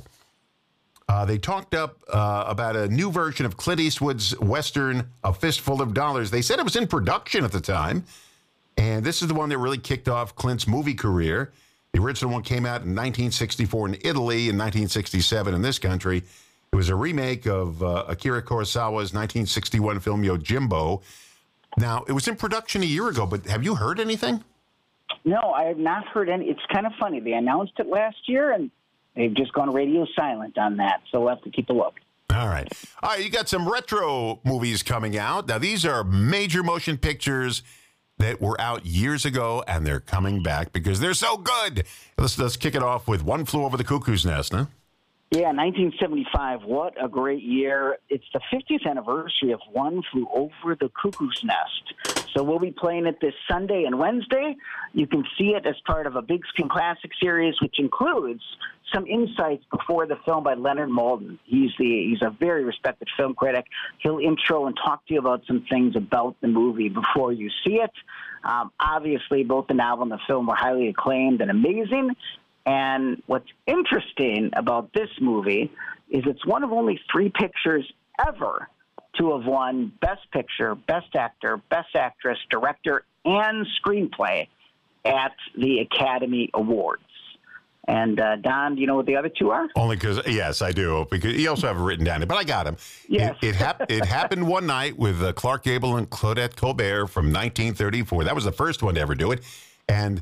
They talked up about a new version of Clint Eastwood's Western, A Fistful of Dollars. They said it was in production at the time. And this is the one that really kicked off Clint's movie career. The original one came out in 1964 in Italy, in 1967 in this country. It was a remake of Akira Kurosawa's 1961 film Yojimbo. Now, it was in production a year ago, but have you heard anything? No, I have not heard any. It's kind of funny. They announced it last year, and they've just gone radio silent on that, so we'll have to keep a look. All right. All right, you got some retro movies coming out. Now, these are major motion pictures that were out years ago, and they're coming back because they're so good. Let's kick it off with One Flew Over the Cuckoo's Nest, huh? Yeah, 1975. What a great year. It's the 50th anniversary of One Flew Over the Cuckoo's Nest. So we'll be playing it this Sunday and Wednesday. You can see it as part of a Big Screen Classic series, which includes some insights before the film by Leonard Maltin. He's a very respected film critic. He'll intro and talk to you about some things about the movie before you see it. Obviously, both the novel and the film were highly acclaimed and amazing. And what's interesting about this movie is it's one of only 3 pictures ever to have won Best Picture, Best Actor, Best Actress, Director, and Screenplay at the Academy Awards. And, Don, do you know what the other 2 are? Only because, yes, I do, because you also have it written down there, but I got them. Yes. It happened one night with Clark Gable and Claudette Colbert from 1934. That was the first one to ever do it. And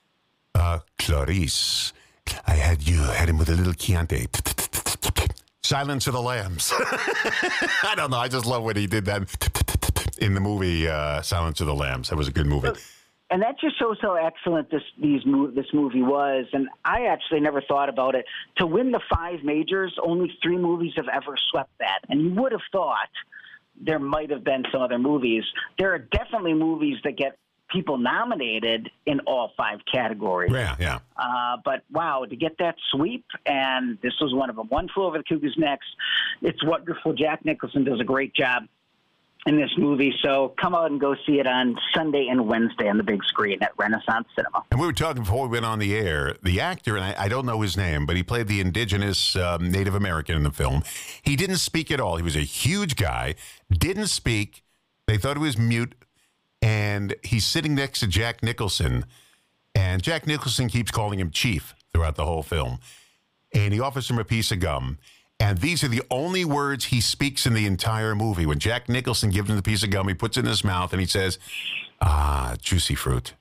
Clarice, I had him with a little Chianti. Silence of the Lambs. I don't know. I just love when he did that in the movie Silence of the Lambs. That was a good movie. And that just shows how excellent this movie was. And I actually never thought about it. To win the 5 majors, only 3 movies have ever swept that. And you would have thought there might have been some other movies. There are definitely movies that get people nominated in all 5 categories. Yeah. But wow, to get that sweep, and this was one of them. One Flew Over the Cuckoo's Nest. It's wonderful. Jack Nicholson does a great job in this movie. So come out and go see it on Sunday and Wednesday on the big screen at Renaissance Cinema. And we were talking before we went on the air, the actor, and I don't know his name, but he played the indigenous Native American in the film. He didn't speak at all. He was a huge guy, didn't speak. They thought he was mute. And he's sitting next to Jack Nicholson, and Jack Nicholson keeps calling him Chief throughout the whole film. And he offers him a piece of gum. And these are the only words he speaks in the entire movie. When Jack Nicholson gives him the piece of gum, he puts it in his mouth and he says, juicy fruit.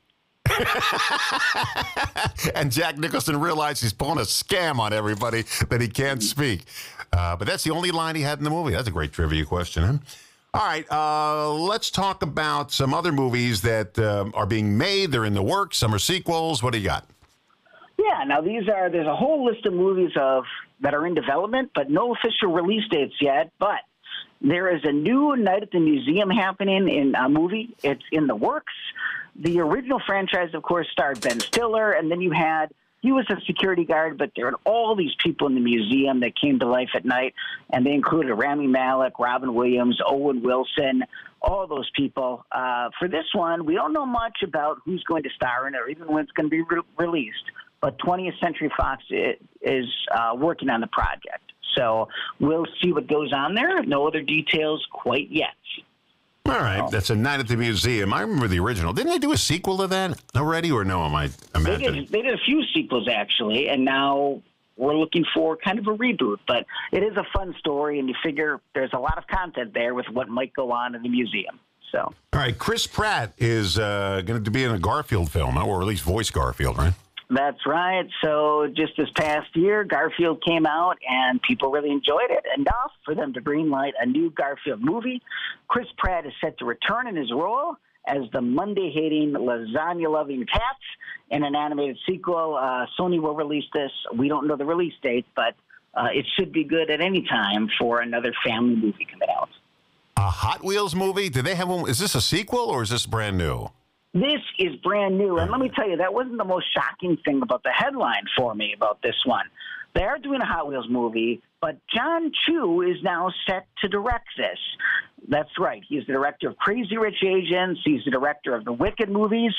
And Jack Nicholson realized he's pulling a scam on everybody that he can't speak. But that's the only line he had in the movie. That's a great trivia question, huh? All right, let's talk about some other movies that are being made. They're in the works. Some are sequels. What do you got? Yeah, now there's a whole list of movies that are in development, but no official release dates yet. But there is a new Night at the Museum happening in a movie. It's in the works. The original franchise, of course, starred Ben Stiller, and then he was a security guard, but there are all these people in the museum that came to life at night, and they included Rami Malek, Robin Williams, Owen Wilson, all those people. For this one, we don't know much about who's going to star in it or even when it's going to be released, but 20th Century Fox is working on the project. So we'll see what goes on there. No other details quite yet. All right, that's A Night at the Museum. I remember the original. Didn't they do a sequel to that already, or no, am I imagining? They did a few sequels, actually, and now we're looking for kind of a reboot. But it is a fun story, and you figure there's a lot of content there with what might go on in the museum. So, all right, Chris Pratt is going to be in a Garfield film, or at least voice Garfield, right? That's right. So just this past year, Garfield came out, and people really enjoyed it enough for them to greenlight a new Garfield movie. Chris Pratt is set to return in his role as the Monday-hating, lasagna-loving cat in an animated sequel. Sony will release this. We don't know the release date, but it should be good at any time for another family movie coming out. A Hot Wheels movie? Do they have one? Is this a sequel, or is this brand new? This is brand new, and let me tell you, that wasn't the most shocking thing about the headline for me about this one. They are doing a Hot Wheels movie, but John Chu is now set to direct this. That's right. He's the director of Crazy Rich Asians. He's the director of the Wicked movies.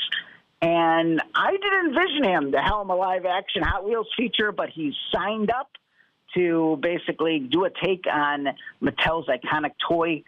And I didn't envision him to helm a live-action Hot Wheels feature, but he's signed up to basically do a take on Mattel's iconic toy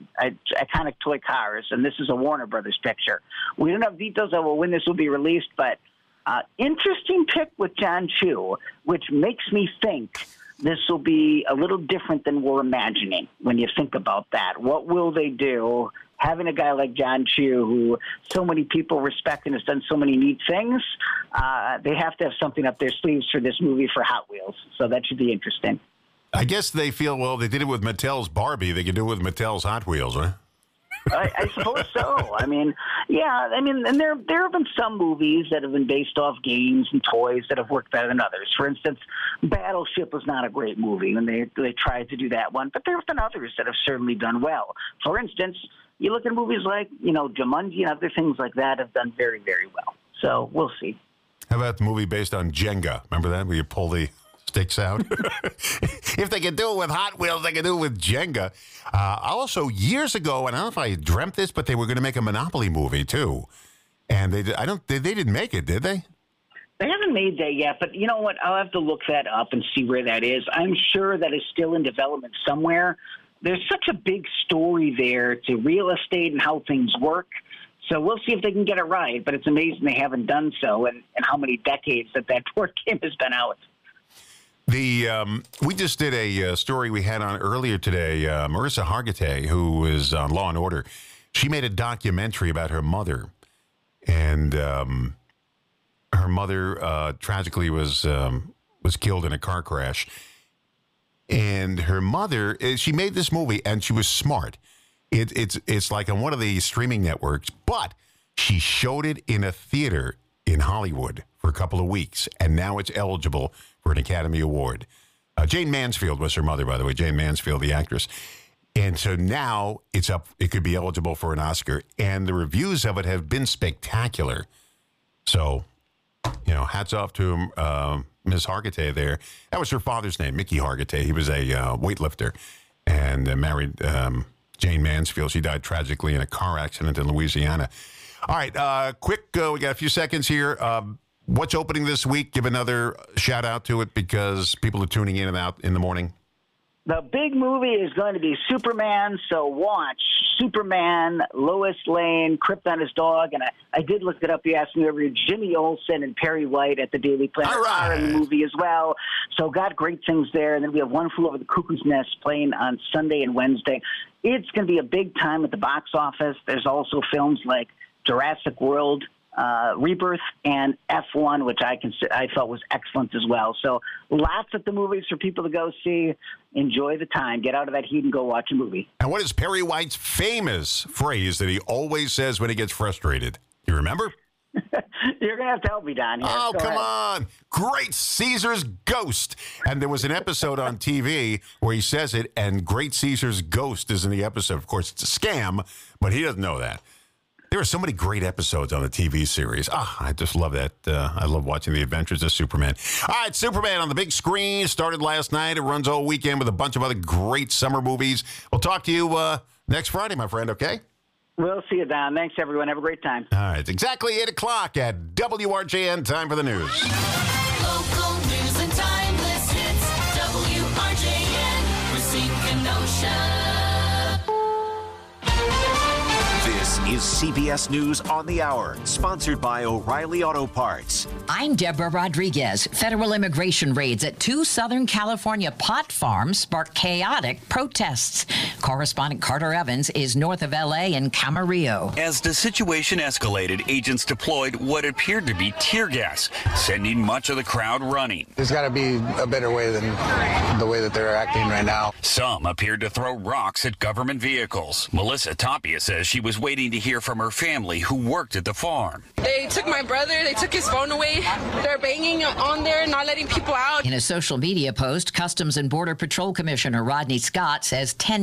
cars, and this is a Warner Brothers picture. We don't have details of when this will be released, but interesting pick with John Chu, which makes me think this will be a little different than we're imagining when you think about that. What will they do? Having a guy like John Chu, who so many people respect and has done so many neat things, they have to have something up their sleeves for this movie for Hot Wheels. So that should be interesting. I guess they feel, well, they did it with Mattel's Barbie. They can do it with Mattel's Hot Wheels, right? I suppose so. And there have been some movies that have been based off games and toys that have worked better than others. For instance, Battleship was not a great movie when they tried to do that one, but there have been others that have certainly done well. For instance, you look at movies like, Jumanji and other things like that have done very, very well. So we'll see. How about the movie based on Jenga? Remember that, where you pull the sticks out? If they can do it with Hot Wheels, they can do it with Jenga. Also, years ago, and I don't know if I dreamt this, but they were going to make a Monopoly movie too, and they didn't make it, did they? They haven't made that yet, but you know what? I'll have to look that up and see where that is. I'm sure that is still in development somewhere. There's such a big story there to real estate and how things work. So we'll see if they can get it right, but it's amazing they haven't done so and how many decades that board game has been out. We just did a story we had on earlier today. Marissa Hargitay, who is on Law and Order, she made a documentary about her mother, and her mother tragically was killed in a car crash. And her mother, she made this movie, and she was smart. It's like on one of the streaming networks, but she showed it in a theater in Hollywood for a couple of weeks, and now it's eligible for an Academy Award. Jane Mansfield was her mother, by the way, Jane Mansfield, the actress. And so now it's up, it could be eligible for an Oscar, and the reviews of it have been spectacular. So, hats off to Ms. Hargitay there. That was her father's name, Mickey Hargitay. He was a weightlifter and married Jane Mansfield. She died tragically in a car accident in Louisiana. All right, quick, we got a few seconds here. What's opening this week? Give another shout out to it because people are tuning in and out in the morning. The big movie is going to be Superman, so watch Superman, Lois Lane, Krypton his dog, and I did look it up. You asked me over Jimmy Olsen and Perry White at the Daily Planet are in the movie as well. So got great things there. And then we have One Flew Over the Cuckoo's Nest playing on Sunday and Wednesday. It's going to be a big time at the box office. There's also films like Jurassic World, Rebirth, and F1, which I felt was excellent as well. So lots at the movies for people to go see. Enjoy the time. Get out of that heat and go watch a movie. And what is Perry White's famous phrase that he always says when he gets frustrated? You remember? You're going to have to help me, Don. Here. Oh, Go come ahead. on. Great Caesar's Ghost. And there was an episode on TV where he says it, and Great Caesar's Ghost is in the episode. Of course, it's a scam, but he doesn't know that. There are so many great episodes on the TV series. I just love that. I love watching The Adventures of Superman. All right, Superman on the big screen started last night. It runs all weekend with a bunch of other great summer movies. We'll talk to you next Friday, my friend, okay? We'll see you, Don. Thanks, everyone. Have a great time. All right, it's exactly 8 o'clock at WRJN. Time for the news. Local news and timeless hits. WRJN, Racine, Kenosha. This is CBS News on the Hour, sponsored by O'Reilly Auto Parts. I'm Deborah Rodriguez. Federal immigration raids at 2 Southern California pot farms sparked chaotic protests. Correspondent Carter Evans is north of L.A. in Camarillo. As the situation escalated, agents deployed what appeared to be tear gas, sending much of the crowd running. There's got to be a better way than the way that they're acting right now. Some appeared to throw rocks at government vehicles. Melissa Tapia says she was waiting to hear from her family who worked at the farm. They took my brother, they took his phone away. They're banging on there, not letting people out. In a social media post, Customs and Border Patrol Commissioner Rodney Scott says 10